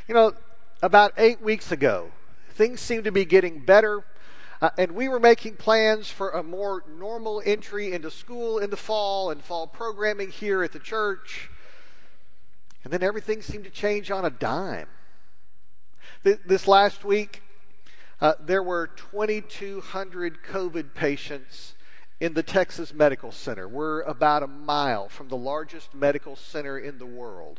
You know, about 8 weeks ago, things seemed to be getting better, and we were making plans for a more normal entry into school in the fall and fall programming here at the church. And then everything seemed to change on a dime. This last week, there were 2,200 COVID patients in the Texas Medical Center. We're about a mile from the largest medical center in the world.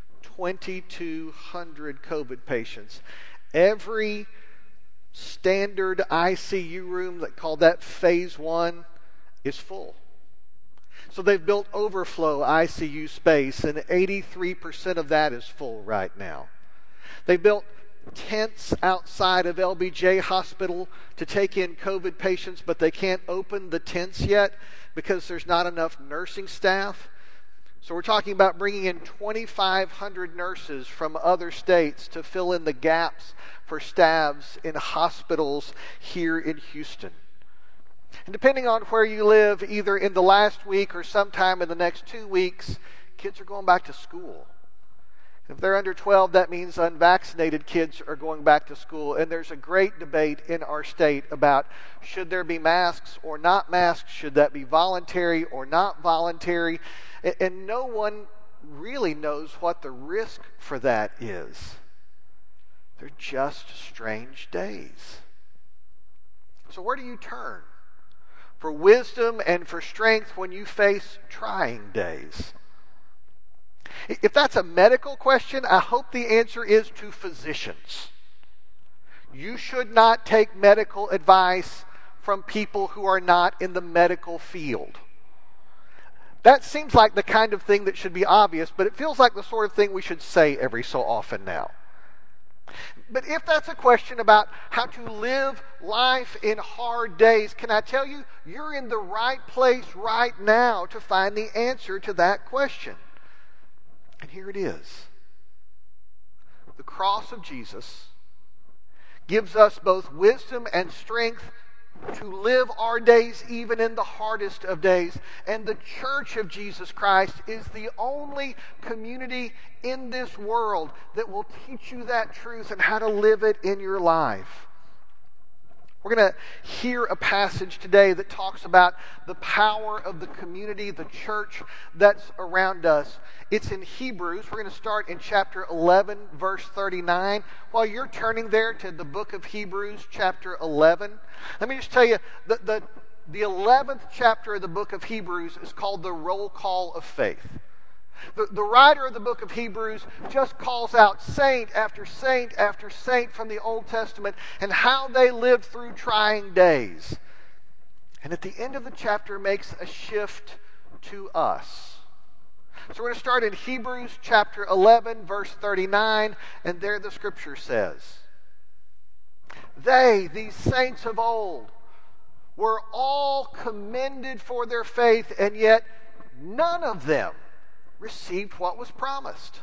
2,200 COVID patients. Every standard ICU room, that called that phase 1, is full. So they've built overflow ICU space, and 83% of that is full right now. They built tents outside of LBJ Hospital to take in COVID patients, but they can't open the tents yet because there's not enough nursing staff. So we're talking about bringing in 2,500 nurses from other states to fill in the gaps for staffs in hospitals here in Houston. And depending on where you live, either in the last week or sometime in the next 2 weeks, kids are going back to school. If they're under 12, that means unvaccinated kids are going back to school. And there's a great debate in our state about should there be masks or not masks, should that be voluntary or not voluntary. And no one really knows what the risk for that is. They're just strange days. So where do you turn for wisdom and for strength when you face trying days? If that's a medical question, I hope the answer is to physicians. You should not take medical advice from people who are not in the medical field. That seems like the kind of thing that should be obvious, but it feels like the sort of thing we should say every so often now. But if that's a question about how to live life in hard days, can I tell you, you're in the right place right now to find the answer to that question. And here it is. The cross of Jesus gives us both wisdom and strength to live our days even in the hardest of days. And the Church of Jesus Christ is the only community in this world that will teach you that truth and how to live it in your life. We're going to hear a passage today that talks about the power of the community, the church that's around us. It's in Hebrews. We're going to start in chapter 11, verse 39. While you're turning there to the book of Hebrews, chapter 11, let me just tell you, the 11th chapter of the book of Hebrews is called the Roll Call of Faith. The writer of the book of Hebrews just calls out saint after saint after saint from the Old Testament and how they lived through trying days. And at the end of the chapter makes a shift to us. So we're going to start in Hebrews chapter 11, verse 39, and there the scripture says, "They, these saints of old, were all commended for their faith, and yet none of them received what was promised."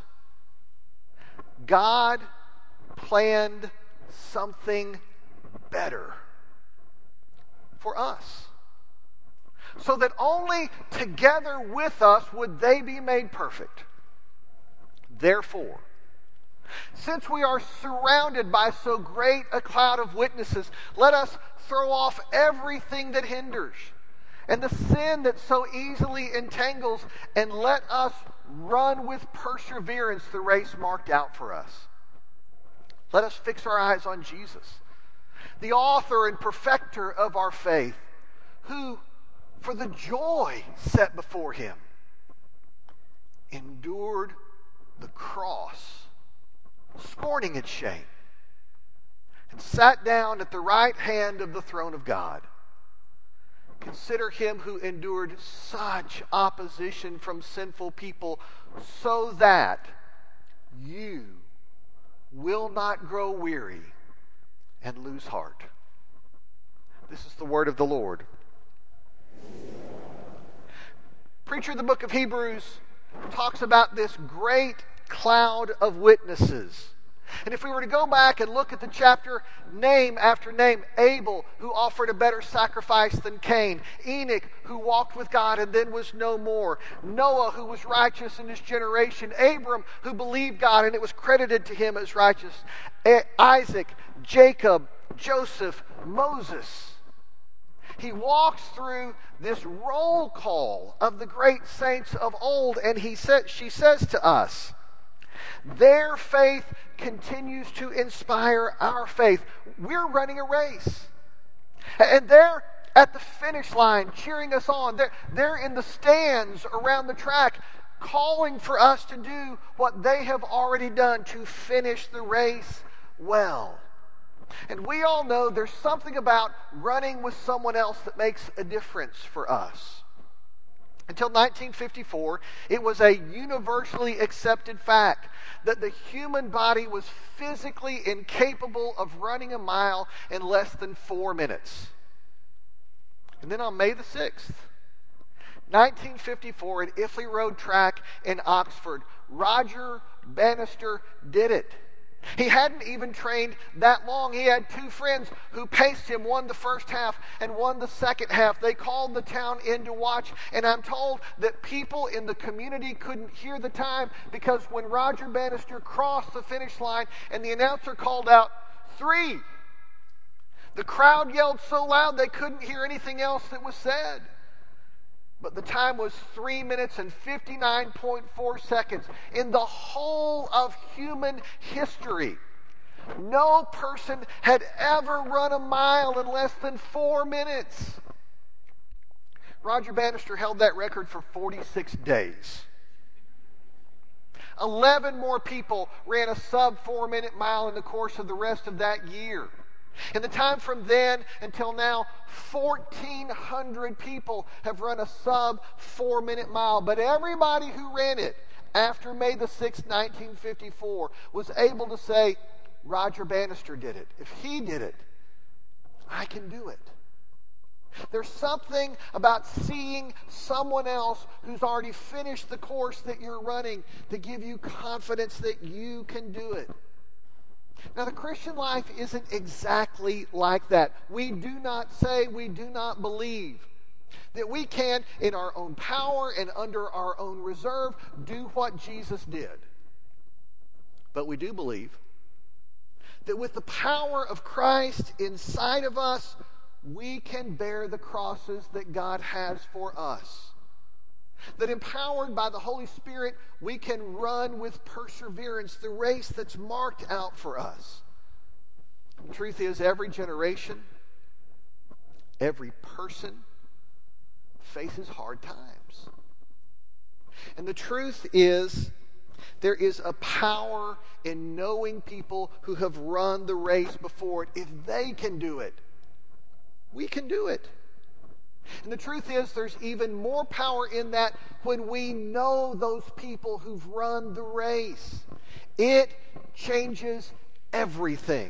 God planned something better for us, so that only together with us would they be made perfect. Therefore, since we are surrounded by so great a cloud of witnesses, let us throw off everything that hinders and the sin that so easily entangles, and let us run with perseverance the race marked out for us. Let us fix our eyes on Jesus, the author and perfecter of our faith, who, for the joy set before him, endured the cross, scorning its shame, and sat down at the right hand of the throne of God. Consider him who endured such opposition from sinful people, so that you will not grow weary and lose heart. This is the word of the Lord. Preacher of the book of Hebrews talks about this great cloud of witnesses. And if we were to go back and look at the chapter, name after name, Abel, who offered a better sacrifice than Cain, Enoch, who walked with God and then was no more, Noah, who was righteous in his generation, Abram, who believed God and it was credited to him as righteous, Isaac, Jacob, Joseph, Moses. He walks through this roll call of the great saints of old, and she says to us, their faith continues to inspire our faith. We're running a race. And they're at the finish line cheering us on. They're in the stands around the track calling for us to do what they have already done, to finish the race well. And we all know there's something about running with someone else that makes a difference for us. Until 1954, it was a universally accepted fact that the human body was physically incapable of running a mile in less than 4 minutes. And then on May the 6th, 1954, at Iffley Road Track in Oxford, Roger Bannister did it. He hadn't even trained that long. He had two friends who paced him, one the first half and one the second half. They called the town in to watch, and I'm told that people in the community couldn't hear the time because when Roger Bannister crossed the finish line and the announcer called out, 3, the crowd yelled so loud they couldn't hear anything else that was said. But the time was 3 minutes and 59.4 seconds. In the whole of human history, no person had ever run a mile in less than 4 minutes. Roger Bannister held that record for 46 days. 11 more people ran a sub 4 minute mile in the course of the rest of that year. In the time from then until now, 1,400 people have run a sub 4 minute mile. But everybody who ran it after May the 6th, 1954 was able to say, Roger Bannister did it. If he did it, I can do it. There's something about seeing someone else who's already finished the course that you're running to give you confidence that you can do it. Now, the Christian life isn't exactly like that. We do not say, we do not believe that we can, in our own power and under our own reserve, do what Jesus did. But we do believe that with the power of Christ inside of us, we can bear the crosses that God has for us. That empowered by the Holy Spirit, we can run with perseverance the race that's marked out for us. The truth is, every generation, every person faces hard times. And the truth is, there is a power in knowing people who have run the race before it. If they can do it, we can do it. And the truth is, there's even more power in that when we know those people who've run the race. It changes everything.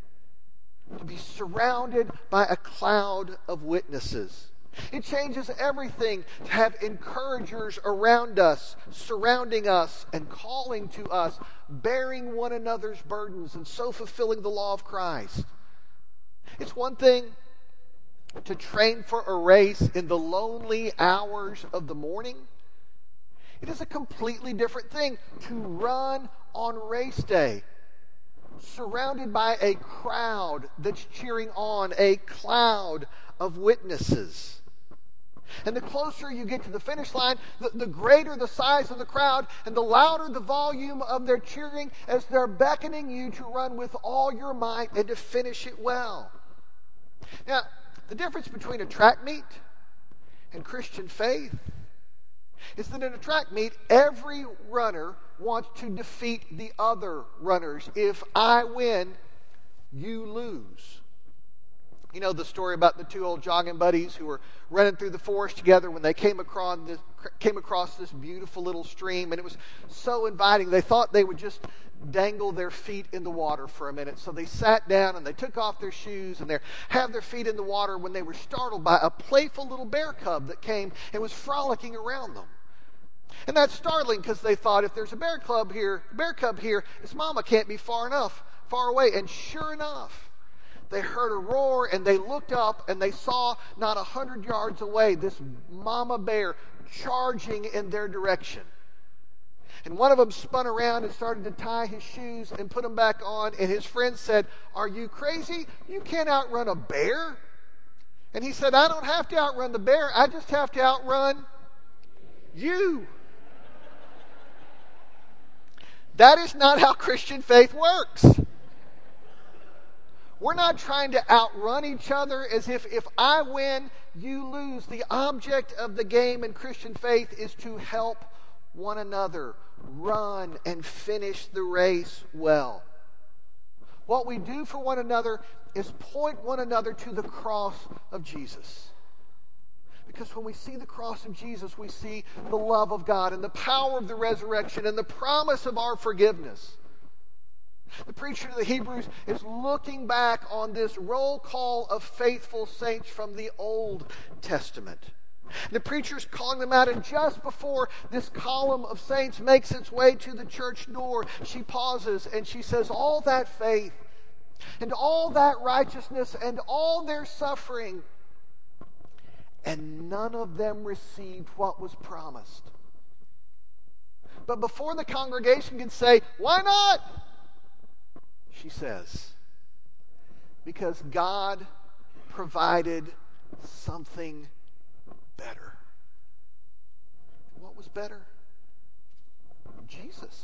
To be surrounded by a cloud of witnesses. It changes everything to have encouragers around us, surrounding us, and calling to us, bearing one another's burdens, and so fulfilling the law of Christ. It's one thing to train for a race in the lonely hours of the morning. It is a completely different thing to run on race day, surrounded by a crowd that's cheering on, a cloud of witnesses. And the closer you get to the finish line, the greater the size of the crowd and the louder the volume of their cheering as they're beckoning you to run with all your might and to finish it well. Now, the difference between a track meet and Christian faith is that in a track meet, every runner wants to defeat the other runners. If I win, you lose. You know the story about the two old jogging buddies who were running through the forest together when they came across this beautiful little stream, and it was so inviting. They thought they would just dangle their feet in the water for a minute. So they sat down and they took off their shoes and they had their feet in the water when they were startled by a playful little bear cub that came and was frolicking around them. And that's startling because they thought if there's a bear cub here, its mama can't be far away. And sure enough, they heard a roar and they looked up and they saw not 100 yards away this mama bear charging in their direction. And one of them spun around and started to tie his shoes and put them back on. And his friend said, "Are you crazy? You can't outrun a bear." And he said, "I don't have to outrun the bear. I just have to outrun you." That is not how Christian faith works. We're not trying to outrun each other as if I win, you lose. The object of the game in Christian faith is to help one another run and finish the race well. What we do for one another is point one another to the cross of Jesus. Because when we see the cross of Jesus, we see the love of God and the power of the resurrection and the promise of our forgiveness. The preacher to the Hebrews is looking back on this roll call of faithful saints from the Old Testament. The preacher's calling them out, and just before this column of saints makes its way to the church door, she pauses and she says, all that faith and all that righteousness and all their suffering, and none of them received what was promised. But before the congregation can say, why not? She says, because God provided something better. What was better? Jesus.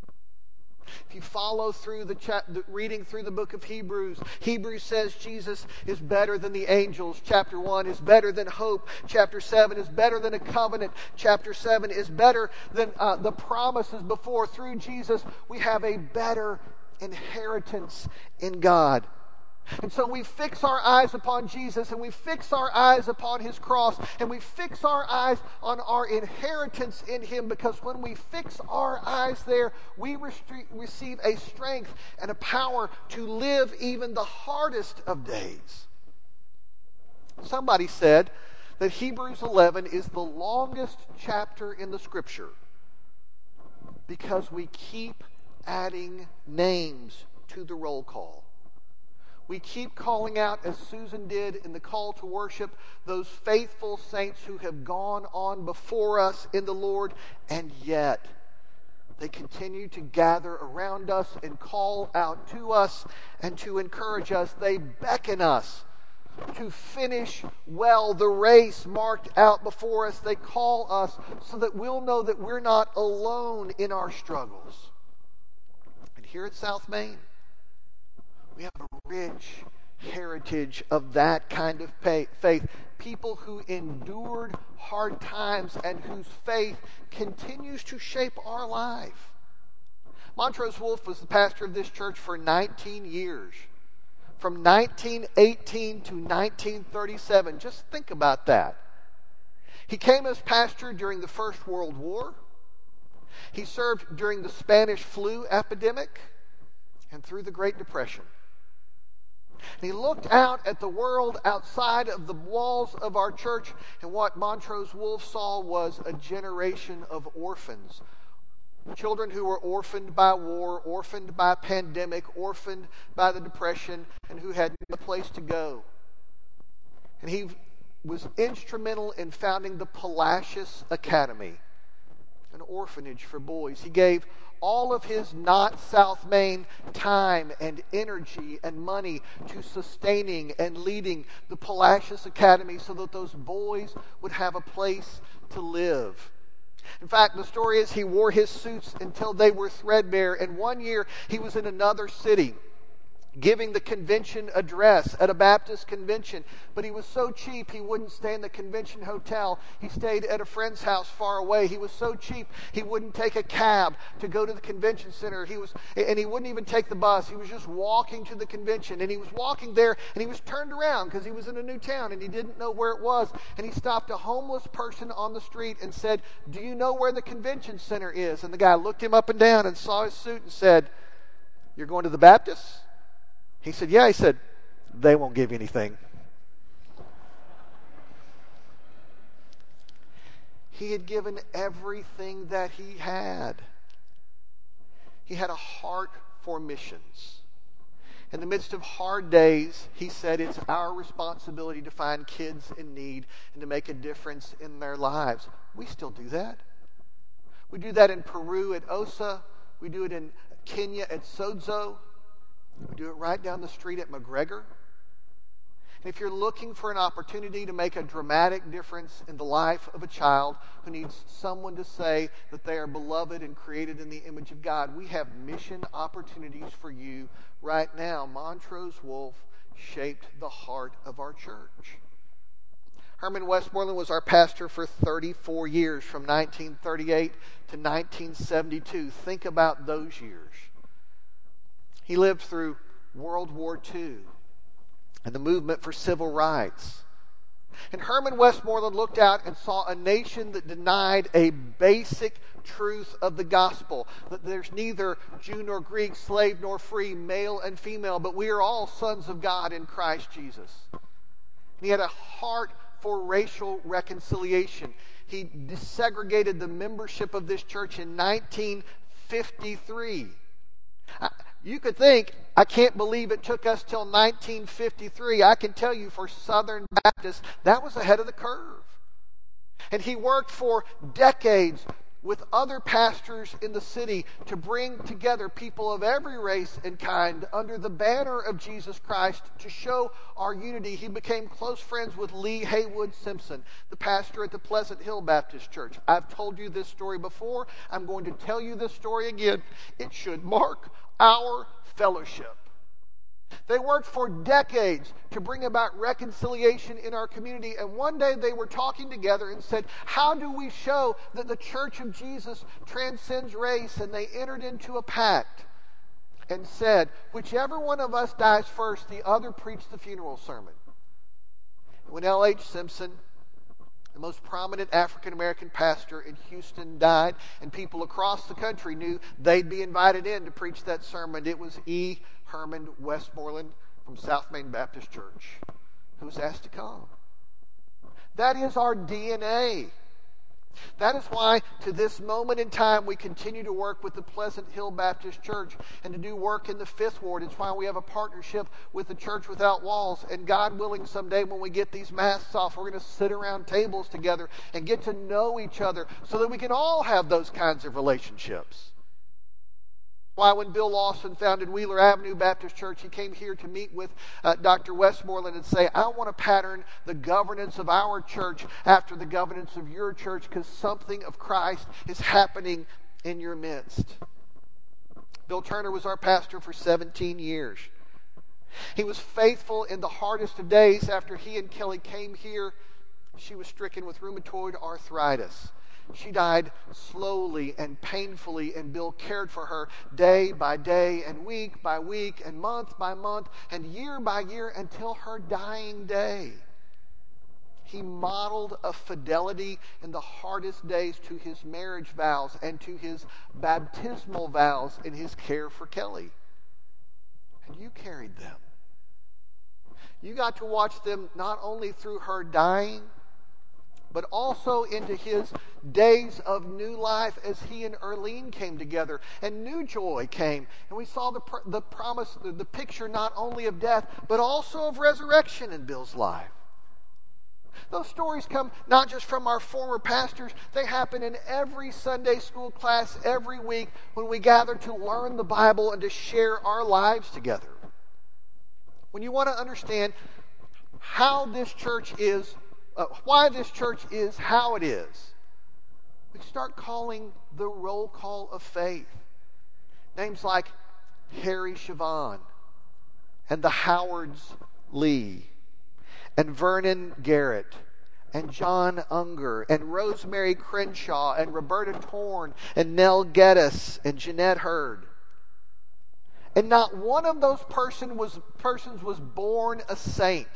If you follow through the reading through the book of Hebrews, Hebrews says Jesus is better than the angels. Chapter 1 is better than hope. Chapter 7 is better than a covenant. Chapter 7 is better than the promises before. Through Jesus, we have a better inheritance in God. And so we fix our eyes upon Jesus, and we fix our eyes upon His cross, and we fix our eyes on our inheritance in Him, because when we fix our eyes there, we receive a strength and a power to live even the hardest of days. Somebody said that Hebrews 11 is the longest chapter in the Scripture because we keep adding names to the roll call. We keep calling out, as Susan did in the call to worship, those faithful saints who have gone on before us in the Lord, and yet they continue to gather around us and call out to us and to encourage us. They beckon us to finish well the race marked out before us. They call us so that we'll know that we're not alone in our struggles. And here at South Main, we have a rich heritage of that kind of faith. People who endured hard times and whose faith continues to shape our life. Montrose Wolf was the pastor of this church for 19 years. From 1918 to 1937. Just think about that. He came as pastor during the First World War. He served during the Spanish flu epidemic and through the Great Depression. And he looked out at the world outside of the walls of our church, and what Montrose Wolf saw was a generation of orphans. Children who were orphaned by war, orphaned by pandemic, orphaned by the Depression, and who had no place to go. And he was instrumental in founding the Palacios Academy, an orphanage for boys. He gave all of his not South Main time and energy and money to sustaining and leading the Palacios Academy so that those boys would have a place to live. In fact, the story is he wore his suits until they were threadbare, and one year he was in another city giving the convention address at a Baptist convention. But he was so cheap, he wouldn't stay in the convention hotel. He stayed at a friend's house far away. He was so cheap, he wouldn't take a cab to go to the convention center. He wouldn't even take the bus. He was just walking to the convention. And he was walking there, and he was turned around because he was in a new town, and he didn't know where it was. And he stopped a homeless person on the street and said, "Do you know where the convention center is?" And the guy looked him up and down and saw his suit and said, "You're going to the Baptist?" He said, "Yeah." He said, "They won't give you anything." He had given everything that he had. He had a heart for missions. In the midst of hard days, he said it's our responsibility to find kids in need and to make a difference in their lives. We still do that. We do that in Peru at Osa. We do it in Kenya at Sodzo. We do it right down the street at McGregor. And if you're looking for an opportunity to make a dramatic difference in the life of a child who needs someone to say that they are beloved and created in the image of God, we have mission opportunities for you right now. Montrose Wolf shaped the heart of our church. Herman Westmoreland was our pastor for 34 years, from 1938 to 1972. Think about those years. He lived through World War II and the movement for civil rights. And Herman Westmoreland looked out and saw a nation that denied a basic truth of the gospel, that there's neither Jew nor Greek, slave nor free, male and female, but we are all sons of God in Christ Jesus. And he had a heart for racial reconciliation. He desegregated the membership of this church in 1953. You could think, I can't believe it took us till 1953. I can tell you, for Southern Baptists, that was ahead of the curve. And he worked for decades with other pastors in the city to bring together people of every race and kind under the banner of Jesus Christ to show our unity. He became close friends with Lee Haywood Simpson, the pastor at the Pleasant Hill Baptist Church. I've told you this story before. I'm going to tell you this story again. It should mark our fellowship. They worked for decades to bring about reconciliation in our community, and one day they were talking together and said, how do we show that the Church of Jesus transcends race? And they entered into a pact and said, whichever one of us dies first, the other preached the funeral sermon. When L.H. Simpson, the most prominent African-American pastor in Houston, died, and people across the country knew they'd be invited in to preach that sermon, it was E. Herman Westmoreland from South Main Baptist Church who was asked to come. That is our DNA. That is why, to this moment in time, we continue to work with the Pleasant Hill Baptist Church and to do work in the Fifth Ward. It's why we have a partnership with the Church Without Walls. And God willing, someday when we get these masks off, we're going to sit around tables together and get to know each other so that we can all have those kinds of relationships. Why, when Bill Lawson founded Wheeler Avenue Baptist Church, he came here to meet with Dr. Westmoreland and say, I want to pattern the governance of our church after the governance of your church, because something of Christ is happening in your midst. Bill Turner was our pastor for 17 years. He was faithful in the hardest of days. After he and Kelly came here, she was stricken with rheumatoid arthritis. She died slowly and painfully, and Bill cared for her day by day and week by week and month by month and year by year until her dying day. He modeled a fidelity in the hardest days to his marriage vows and to his baptismal vows in his care for Kelly. And you carried them. You got to watch them not only through her dying, but also into his days of new life as he and Earlene came together and new joy came. And we saw the promise, the picture not only of death, but also of resurrection in Bill's life. Those stories come not just from our former pastors, they happen in every Sunday school class every week when we gather to learn the Bible and to share our lives together. When you want to understand how this church is, why this church is how it is, we start calling the roll call of faith. Names like Harry Siobhan and the Howards Lee and Vernon Garrett and John Unger and Rosemary Crenshaw and Roberta Torn and Nell Geddes and Jeanette Hurd. And not one of those persons was born a saint.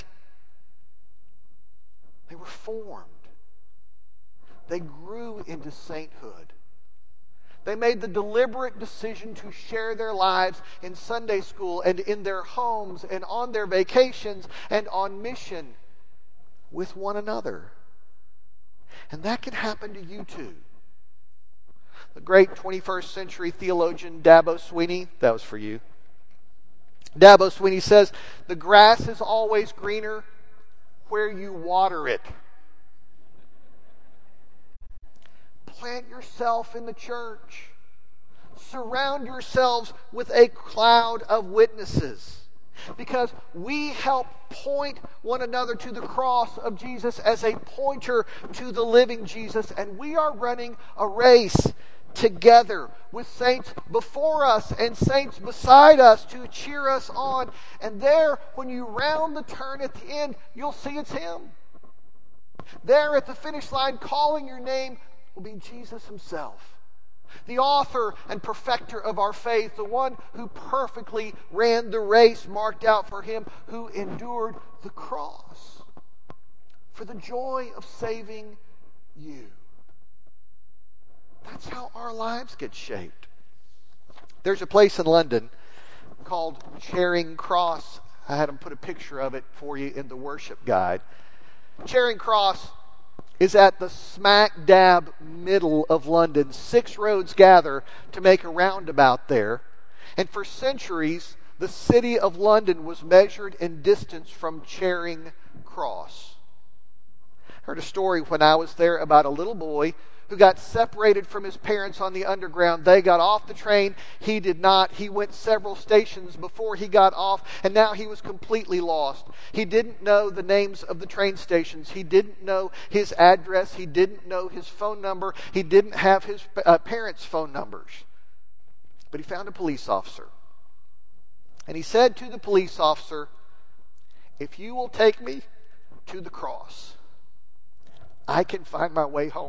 They were formed. They grew into sainthood. They made the deliberate decision to share their lives in Sunday school and in their homes and on their vacations and on mission with one another. And that can happen to you too. The great 21st century theologian Dabo Swinney, that was for you. Dabo Swinney says, the grass is always greener where you water it. Plant yourself in the church. Surround yourselves with a cloud of witnesses. Because we help point one another to the cross of Jesus as a pointer to the living Jesus. And we are running a race together with saints before us and saints beside us to cheer us on. And there, when you round the turn at the end, you'll see it's Him. There at the finish line, calling your name, will be Jesus Himself, the author and perfecter of our faith, the one who perfectly ran the race marked out for Him, who endured the cross for the joy of saving you. That's how our lives get shaped. There's a place in London called Charing Cross. I had them put a picture of it for you in the worship guide. Charing Cross is at the smack dab middle of London. 6 roads gather to make a roundabout there. And for centuries, the city of London was measured in distance from Charing Cross. I heard a story when I was there about a little boy who got separated from his parents on the Underground. They got off the train. He did not. He went several stations before he got off, and now he was completely lost. He didn't know the names of the train stations. He didn't know his address. He didn't know his phone number. He didn't have his parents' phone numbers. But he found a police officer. And he said to the police officer, "If you will take me to the cross, I can find my way home."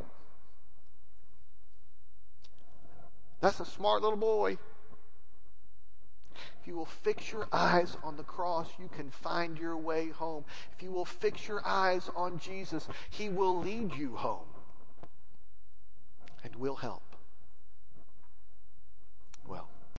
That's a smart little boy. If you will fix your eyes on the cross, you can find your way home. If you will fix your eyes on Jesus, He will lead you home and will help.